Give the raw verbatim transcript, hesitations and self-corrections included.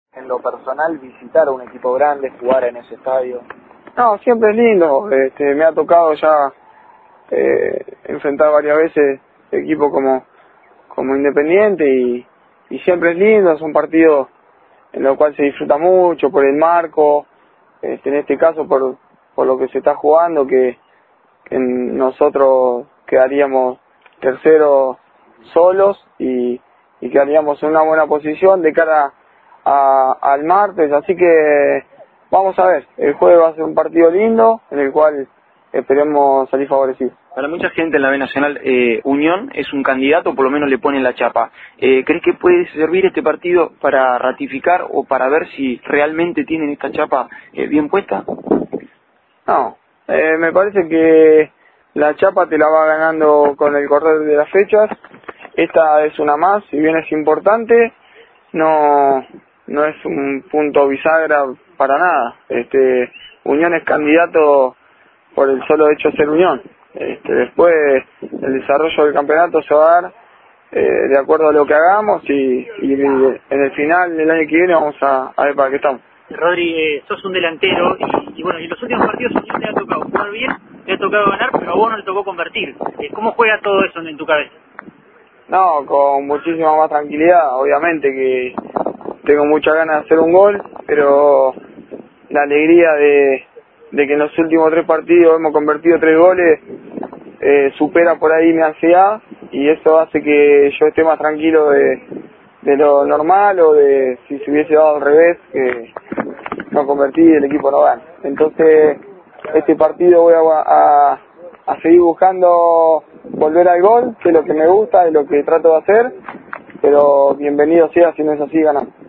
En lo personal, visitar a un equipo grande, jugar en ese estadio. No, siempre es lindo. Este, me ha tocado ya eh, enfrentar varias veces equipos como, como Independiente y, y siempre es lindo. Son partidos en los cuales se disfruta mucho por el marco, este, en este caso por, por lo que se está jugando, que, que nosotros quedaríamos terceros solos y, y quedaríamos en una buena posición de cara a, al martes, así que vamos a ver, el jueves va a ser un partido lindo en el cual esperemos salir favorecidos. Para mucha gente en la B Nacional, eh, Unión es un candidato, por lo menos le ponen la chapa. Eh, ¿Crees que puede servir este partido para ratificar o para ver si realmente tienen esta chapa eh, bien puesta? No, eh, me parece que la chapa te la va ganando con el correr de las fechas. Esta es una más, si bien es importante, no, no es un punto bisagra para nada. Este, Unión es candidato por el solo hecho de ser Unión. Este, después el desarrollo del campeonato se va a dar eh, de acuerdo a lo que hagamos y, y en el final del año que viene vamos a, a ver para qué estamos. Rodri, eh, sos un delantero y, y bueno, y en los últimos partidos a Unión te ha tocado jugar bien, te ha tocado ganar, pero a vos no le tocó convertir. Eh, ¿Cómo juega todo eso en tu cabeza? No, con muchísima más tranquilidad, obviamente que tengo muchas ganas de hacer un gol, pero la alegría de, de que en los últimos tres partidos hemos convertido tres goles eh, supera por ahí mi ansiedad y eso hace que yo esté más tranquilo de, de lo normal o de si se hubiese dado al revés, que no convertí y el equipo no gana. Entonces este partido voy a, a, a seguir buscando volver al gol, que es lo que me gusta, es lo que trato de hacer, pero bienvenido sea si no es así, ganamos.